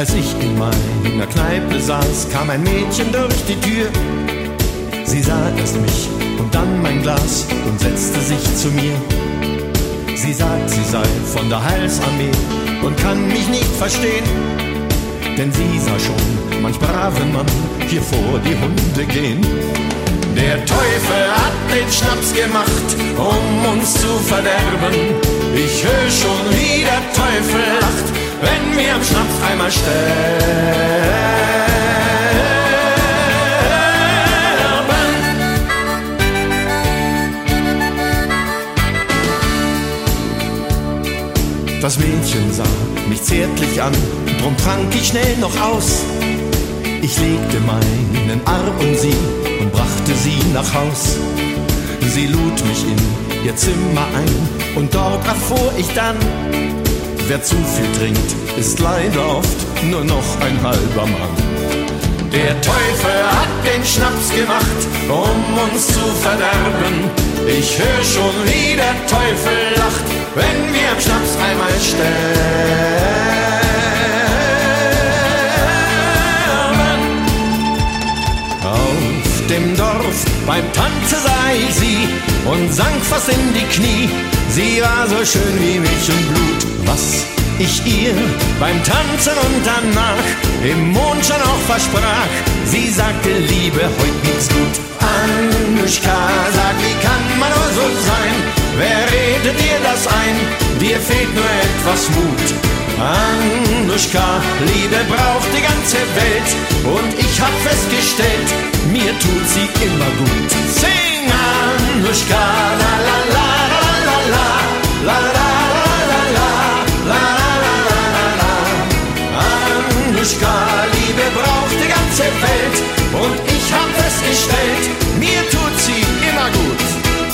Als ich in meiner Kneipe saß, kam ein Mädchen durch die Tür. Sie sah erst mich und dann mein Glas und setzte sich zu mir. Sie sagt, sie sei von der Heilsarmee und kann mich nicht verstehen, denn sie sah schon manch braven Mann hier vor die Hunde gehen. Der Teufel hat den Schnaps gemacht, um uns zu verderben. Ich höre schon, wie der Teufel lacht, wenn wir am Schnaps einmal sterben. Das Mädchen sah mich zärtlich an, drum trank ich schnell noch aus. Ich legte meinen Arm um sie und brachte sie nach Haus. Sie lud mich in ihr Zimmer ein und dort erfuhr ich dann, wer zu viel trinkt, ist leider oft nur noch ein halber Mann. Der Teufel hat den Schnaps gemacht, um uns zu verderben. Ich höre schon, wie der Teufel lacht, wenn wir am Schnaps einmal sterben. Auf dem Dorf beim Tanze sah ich sie und sank fast in die Knie. Sie war so schön wie Milch und Blut, was ich ihr beim Tanzen und danach im Mondschein auch versprach. Sie sagte, Liebe, heut geht's gut. Anuschka, sag, wie kann man nur so sein? Wer redet dir das ein? Dir fehlt nur etwas Mut. Anuschka, Liebe braucht die ganze Welt und ich hab festgestellt, mir tut sie immer gut. Sing, Anuschka, la la la la la la la la la la la. Anuschka, Liebe braucht die ganze Welt und ich hab festgestellt, mir tut sie immer gut.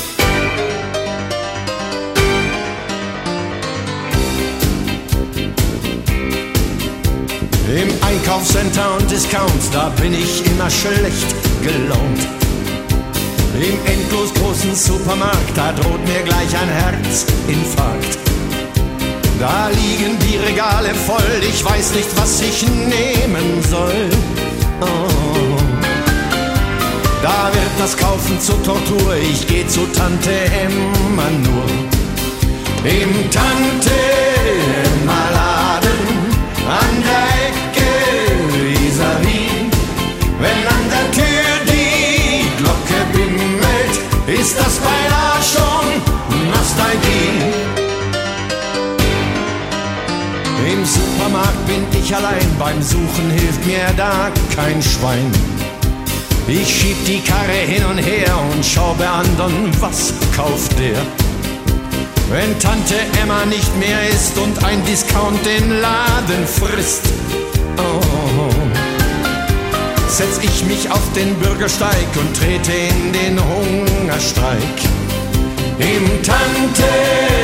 Im Einkaufscenter und Discount, da bin ich immer schlecht gelaunt. Im endlos großen Supermarkt, da droht mir gleich ein Herzinfarkt. Da liegen die Regale voll, ich weiß nicht, was ich nehmen soll. Oh. Da wird das Kaufen zur Tortur, ich geh zu Tante Emma nur. Im Tante Emma Laden an der Ecke vis-à-vis, wenn an der Tür die Glocke bimmelt, ist das beinahe schon Nostalgie. Im Supermarkt bin ich allein, beim Suchen hilft mir da kein Schwein. Ich schieb die Karre hin und her und schau bei anderen, was kauft der. Wenn Tante Emma nicht mehr ist und ein Discount den Laden frisst, oh, setz ich mich auf den Bürgersteig und trete in den Hungerstreik. Im Tante